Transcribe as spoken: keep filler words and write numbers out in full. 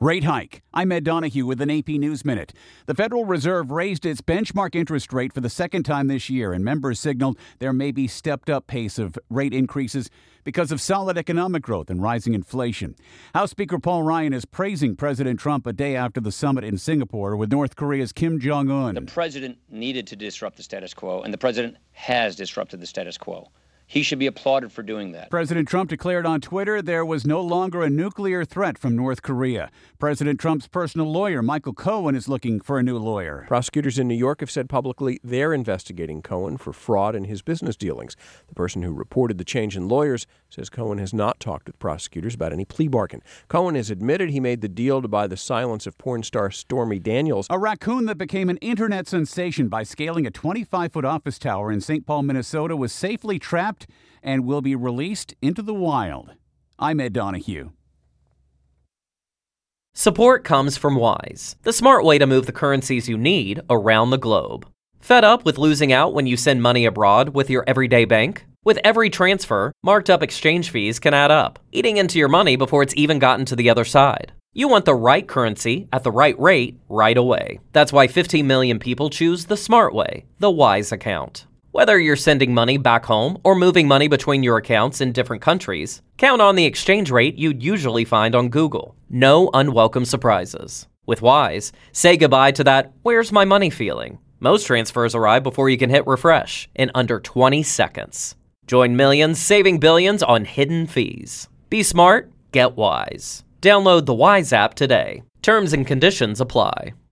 Rate hike. I'm Ed Donahue with an A P News Minute. The Federal Reserve raised its benchmark interest rate for the second time this year, and members signaled there may be stepped-up pace of rate increases because of solid economic growth and rising inflation. House Speaker Paul Ryan is praising President Trump a day after the summit in Singapore with North Korea's Kim Jong-un. The president needed to disrupt the status quo, and the president has disrupted the status quo. He should be applauded for doing that. President Trump declared on Twitter there was no longer a nuclear threat from North Korea. President Trump's personal lawyer, Michael Cohen, is looking for a new lawyer. Prosecutors in New York have said publicly they're investigating Cohen for fraud in his business dealings. The person who reported the change in lawyers says Cohen has not talked with prosecutors about any plea bargain. Cohen has admitted he made the deal to buy the silence of porn star Stormy Daniels. A raccoon that became an internet sensation by scaling a twenty-five foot office tower in Saint Paul, Minnesota, was safely trapped and will be released into the wild. I'm Ed Donahue. Support comes from Wise, the smart way to move the currencies you need around the globe. Fed up with losing out when you send money abroad with your everyday bank? With every transfer, marked up exchange fees can add up, eating into your money before it's even gotten to the other side. You want the right currency at the right rate right away. That's why fifteen million people choose the smart way, the Wise account. Whether you're sending money back home or moving money between your accounts in different countries, count on the exchange rate you'd usually find on Google. No unwelcome surprises. With Wise, say goodbye to that "where's my money" feeling. Most transfers arrive before you can hit refresh in under twenty seconds. Join millions saving billions on hidden fees. Be smart, get Wise. Download the Wise app today. Terms and conditions apply.